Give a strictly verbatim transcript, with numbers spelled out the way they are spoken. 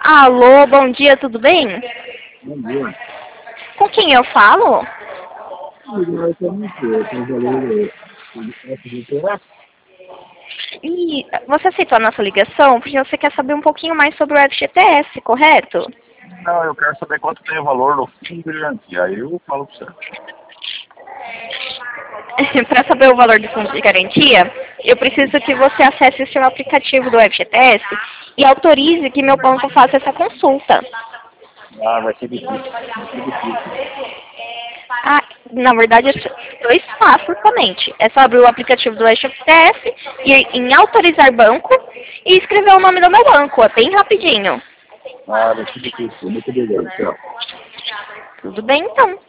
Alô, bom dia, tudo bem? Bom dia. Com quem eu falo? Eu também sou, tem valor F G T S. E você aceitou a nossa ligação porque você quer saber um pouquinho mais sobre o F G T S, correto? Não, eu quero saber quanto tem o valor no fundo de garantia. Aí eu falo para você. Para saber o valor do fundo de garantia, eu preciso que você acesse o seu aplicativo do F G T S e autorize que meu banco faça essa consulta. Ah, vai ser difícil. Vai ser difícil. Ah, na verdade, é dois passos somente. É só abrir o aplicativo do F G T S e em autorizar banco e escrever o nome do meu banco. É bem rapidinho. Ah, vai ser difícil. Muito obrigado. Tchau. Tudo bem, então.